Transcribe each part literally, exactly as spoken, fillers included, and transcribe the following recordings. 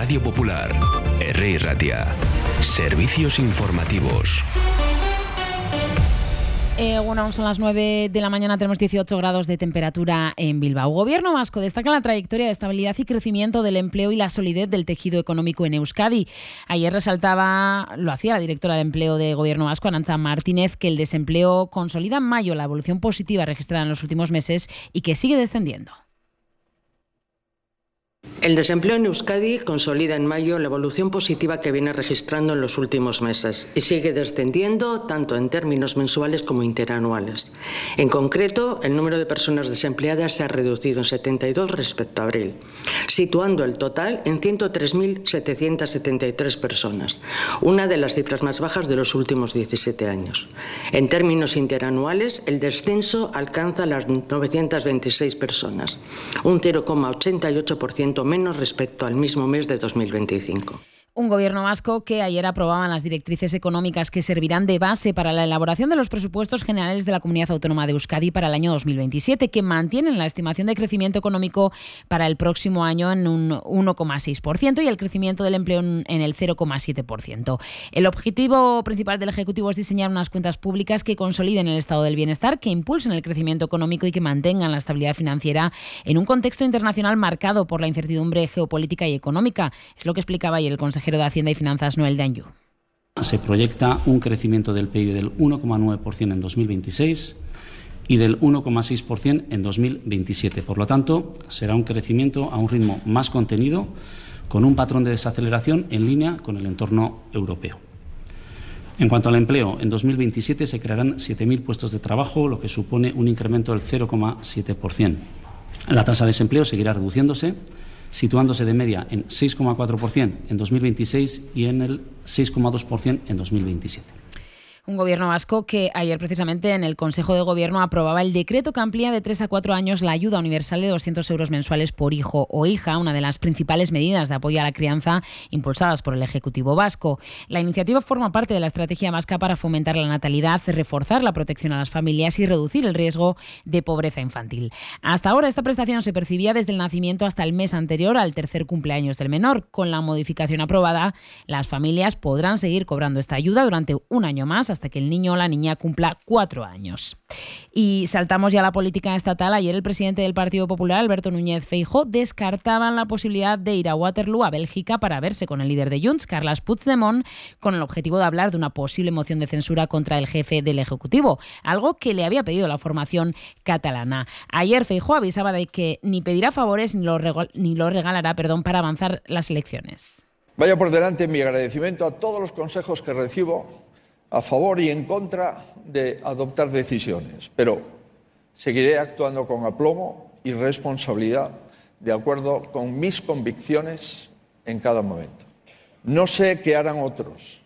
Radio Popular, Herri Ratia, servicios informativos. Eh, bueno, son las nueve de la mañana, tenemos dieciocho grados de temperatura en Bilbao. Gobierno vasco destaca la trayectoria de estabilidad y crecimiento del empleo y la solidez del tejido económico en Euskadi. Ayer resaltaba, lo hacía la directora de Empleo de Gobierno vasco, Arantza Martínez, que el desempleo consolida en mayo la evolución positiva registrada en los últimos meses y que sigue descendiendo. El desempleo en Euskadi consolida en mayo la evolución positiva que viene registrando en los últimos meses y sigue descendiendo tanto en términos mensuales como interanuales. En concreto, el número de personas desempleadas se ha reducido en setenta y dos respecto a abril, situando el total en ciento tres mil setecientos setenta y tres personas, una de las cifras más bajas de los últimos diecisiete años. En términos interanuales, el descenso alcanza las novecientas veintiséis personas, un cero coma ochenta y ocho por ciento menos respecto al mismo mes de dos mil veinticinco. Un gobierno vasco que ayer aprobaban las directrices económicas que servirán de base para la elaboración de los presupuestos generales de la Comunidad Autónoma de Euskadi para el año dos mil veintisiete, que mantienen la estimación de crecimiento económico para el próximo año en un uno coma seis por ciento y el crecimiento del empleo en el cero coma siete por ciento. El objetivo principal del Ejecutivo es diseñar unas cuentas públicas que consoliden el estado del bienestar, que impulsen el crecimiento económico y que mantengan la estabilidad financiera en un contexto internacional marcado por la incertidumbre geopolítica y económica. Es lo que explicaba ayer el consejero de Hacienda y Finanzas, Noel de Anjou. Se proyecta un crecimiento del P I B del uno coma nueve por ciento en dos mil veintiséis y del uno coma seis por ciento en dos mil veintisiete. Por lo tanto, será un crecimiento a un ritmo más contenido, con un patrón de desaceleración en línea con el entorno europeo. En cuanto al empleo, en dos mil veintisiete se crearán siete mil puestos de trabajo, lo que supone un incremento del cero coma siete por ciento. La tasa de desempleo seguirá reduciéndose, situándose de media en seis coma cuatro por ciento en dos mil veintiséis y en el seis coma dos por ciento en dos mil veintisiete. Un gobierno vasco que ayer precisamente en el Consejo de Gobierno aprobaba el decreto que amplía de tres a cuatro años la ayuda universal de doscientos euros mensuales por hijo o hija, una de las principales medidas de apoyo a la crianza impulsadas por el Ejecutivo vasco. La iniciativa forma parte de la estrategia vasca para fomentar la natalidad, reforzar la protección a las familias y reducir el riesgo de pobreza infantil. Hasta ahora esta prestación se percibía desde el nacimiento hasta el mes anterior al tercer cumpleaños del menor. Con la modificación aprobada, las familias podrán seguir cobrando esta ayuda durante un año más, hasta que el niño o la niña cumpla cuatro años. Y saltamos ya a la política estatal. Ayer el presidente del Partido Popular, Alberto Núñez Feijóo, descartaba la posibilidad de ir a Waterloo, a Bélgica, para verse con el líder de Junts, Carles Puigdemont, con el objetivo de hablar de una posible moción de censura contra el jefe del Ejecutivo, algo que le había pedido la formación catalana. Ayer Feijóo avisaba de que ni pedirá favores ni lo, regal- ni lo regalará perdón, para avanzar las elecciones. Vaya por delante mi agradecimiento a todos los consejos que recibo a favor y en contra de adoptar decisiones, pero seguiré actuando con aplomo y responsabilidad de acuerdo con mis convicciones en cada momento. No sé qué harán otros,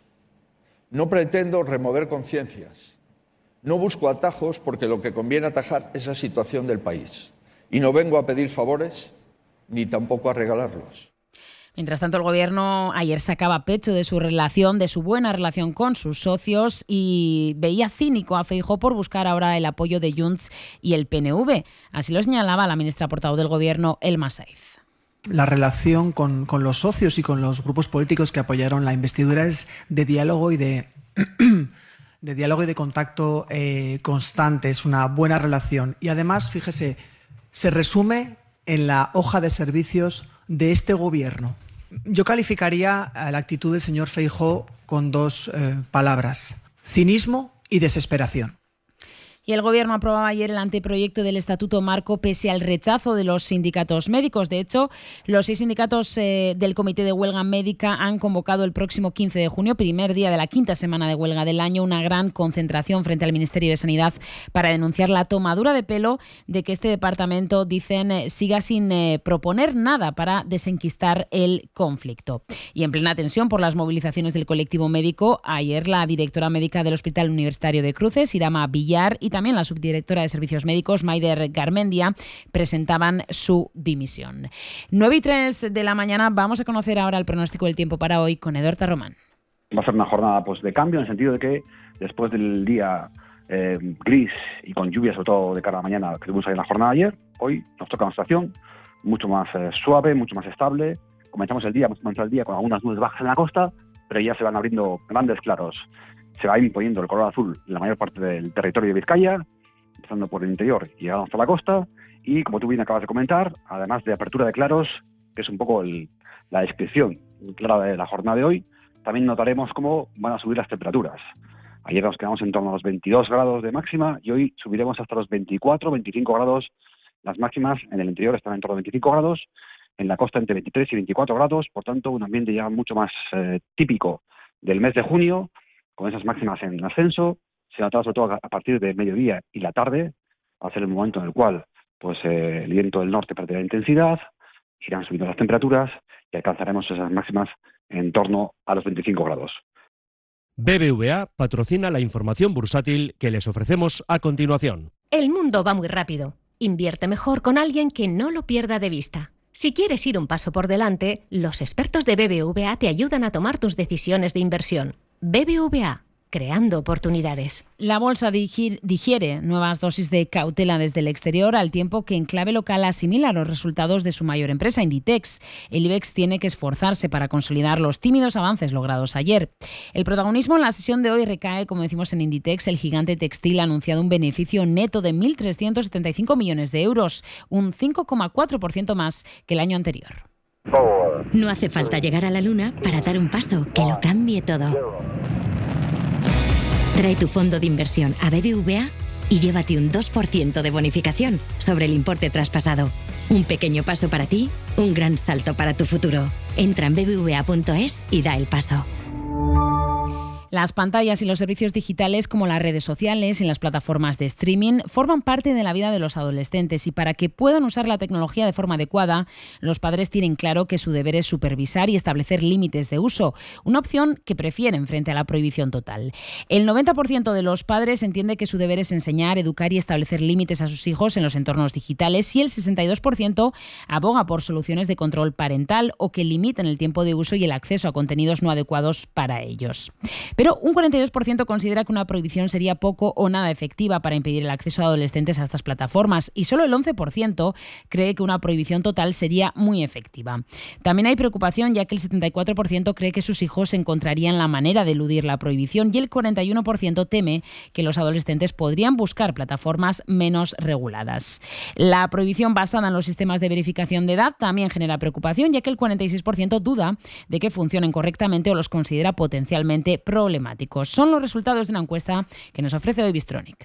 no pretendo remover conciencias, no busco atajos porque lo que conviene atajar es la situación del país y no vengo a pedir favores ni tampoco a regalarlos. Mientras tanto, el Gobierno ayer sacaba pecho de su relación, de su buena relación con sus socios y veía cínico a Feijóo por buscar ahora el apoyo de Junts y el P N V. Así lo señalaba la ministra portavoz del Gobierno, Elma Saiz. La relación con, con los socios y con los grupos políticos que apoyaron la investidura es de diálogo y de, de, diálogo y de contacto eh, constante. Es una buena relación. Y además, fíjese, se resume en la hoja de servicios de este Gobierno. Yo calificaría la actitud del señor Feijóo con dos eh, palabras: cinismo y desesperación. Y el Gobierno aprobaba ayer el anteproyecto del Estatuto Marco pese al rechazo de los sindicatos médicos. De hecho, los seis sindicatos eh, del Comité de Huelga Médica han convocado el próximo quince de junio, primer día de la quinta semana de huelga del año, una gran concentración frente al Ministerio de Sanidad para denunciar la tomadura de pelo de que este departamento, dicen, eh, siga sin eh, proponer nada para desenquistar el conflicto. Y en plena tensión por las movilizaciones del colectivo médico, ayer la directora médica del Hospital Universitario de Cruces, Irama Villar, y también la subdirectora de Servicios Médicos, Maider Garmendia, presentaban su dimisión. nueve y tres de la mañana. Vamos a conocer ahora el pronóstico del tiempo para hoy con Eduardo Román. Va a ser una jornada pues de cambio, en el sentido de que después del día eh, gris y con lluvia, sobre todo de cara a la mañana, que tuvimos ahí en la jornada de ayer, hoy nos toca una estación mucho más eh, suave, mucho más estable, comenzamos el día, hemos comenzado el día con algunas nubes bajas en la costa, pero ya se van abriendo grandes claros. Se va imponiendo el color azul en la mayor parte del territorio de Vizcaya, empezando por el interior y llegando hasta la costa. Y como tú bien acabas de comentar, además de apertura de claros, que es un poco el, la descripción clara de la jornada de hoy, también notaremos cómo van a subir las temperaturas. Ayer nos quedamos en torno a los veintidós grados de máxima y hoy subiremos hasta los veinticuatro, veinticinco grados. Las máximas en el interior están en torno a veinticinco grados, en la costa entre veintitrés y veinticuatro grados, por tanto un ambiente ya mucho más eh, típico del mes de junio, con esas máximas en ascenso. Se notará sobre todo a partir de mediodía y la tarde, va a ser el momento en el cual pues eh, el viento del norte perderá intensidad, irán subiendo las temperaturas y alcanzaremos esas máximas en torno a los veinticinco grados. B B V A patrocina la información bursátil que les ofrecemos a continuación. El mundo va muy rápido. Invierte mejor con alguien que no lo pierda de vista. Si quieres ir un paso por delante, los expertos de B B V A te ayudan a tomar tus decisiones de inversión. B B V A, creando oportunidades. La bolsa digiere nuevas dosis de cautela desde el exterior, al tiempo que en clave local asimila los resultados de su mayor empresa, Inditex. El IBEX tiene que esforzarse para consolidar los tímidos avances logrados ayer. El protagonismo en la sesión de hoy recae, como decimos, en Inditex. El gigante textil ha anunciado un beneficio neto de mil trescientos setenta y cinco millones de euros, un cinco coma cuatro por ciento más que el año anterior. No hace falta llegar a la luna para dar un paso que lo cambie todo. Trae tu fondo de inversión a B B V A y llévate un dos por ciento de bonificación sobre el importe traspasado. Un pequeño paso para ti, un gran salto para tu futuro. Entra en b b v a punto es y da el paso. Las pantallas y los servicios digitales, como las redes sociales y las plataformas de streaming, forman parte de la vida de los adolescentes, y para que puedan usar la tecnología de forma adecuada, los padres tienen claro que su deber es supervisar y establecer límites de uso, una opción que prefieren frente a la prohibición total. El noventa por ciento de los padres entiende que su deber es enseñar, educar y establecer límites a sus hijos en los entornos digitales, y el sesenta y dos por ciento aboga por soluciones de control parental o que limiten el tiempo de uso y el acceso a contenidos no adecuados para ellos. Pero un cuarenta y dos por ciento considera que una prohibición sería poco o nada efectiva para impedir el acceso a adolescentes a estas plataformas, y solo el once por ciento cree que una prohibición total sería muy efectiva. También hay preocupación, ya que el setenta y cuatro por ciento cree que sus hijos encontrarían la manera de eludir la prohibición, y el cuarenta y uno por ciento teme que los adolescentes podrían buscar plataformas menos reguladas. La prohibición basada en los sistemas de verificación de edad también genera preocupación, ya que el cuarenta y seis por ciento duda de que funcionen correctamente o los considera potencialmente problemáticos. Son los resultados de una encuesta que nos ofrece hoy Bystronic.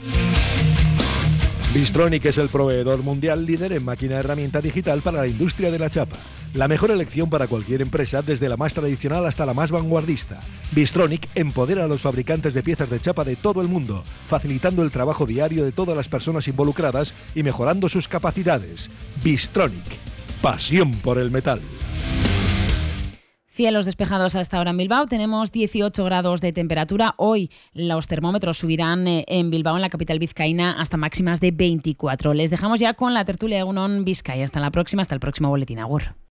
Bystronic es el proveedor mundial líder en máquina herramienta digital para la industria de la chapa. La mejor elección para cualquier empresa, desde la más tradicional hasta la más vanguardista. Bystronic empodera a los fabricantes de piezas de chapa de todo el mundo, facilitando el trabajo diario de todas las personas involucradas y mejorando sus capacidades. Bystronic, pasión por el metal. Cielos despejados hasta ahora en Bilbao, tenemos dieciocho grados de temperatura. Hoy los termómetros subirán en Bilbao, en la capital vizcaína, hasta máximas de veinticuatro. Les dejamos ya con la tertulia de Egunon Vizcaya. Hasta la próxima, hasta el próximo boletín. Agur.